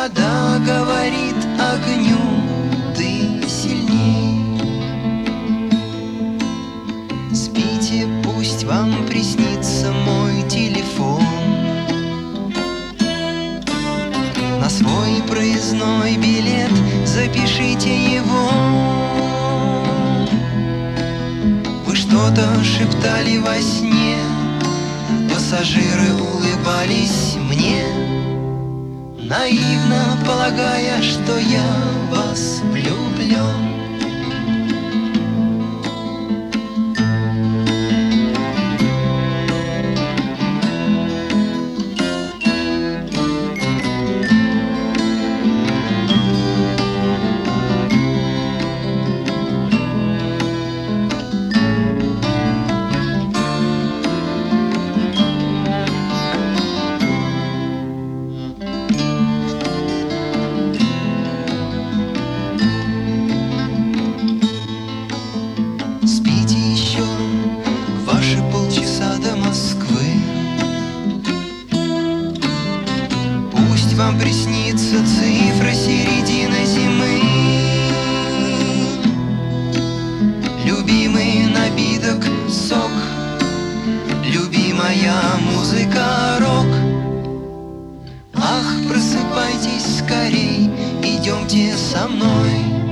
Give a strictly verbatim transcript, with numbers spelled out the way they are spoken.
вода говорит огню: ты сильней. Спите, пусть вам приснится мой телефон. На свой проездной билет запишите его. Вы что-то шептали во сне, пассажиры улыбались мне, наивно полагая, что я вас влюблен. Вам приснится цифра середины зимы. Любимый напиток — сок, любимая музыка — рок. Ах, просыпайтесь скорей, идемте со мной.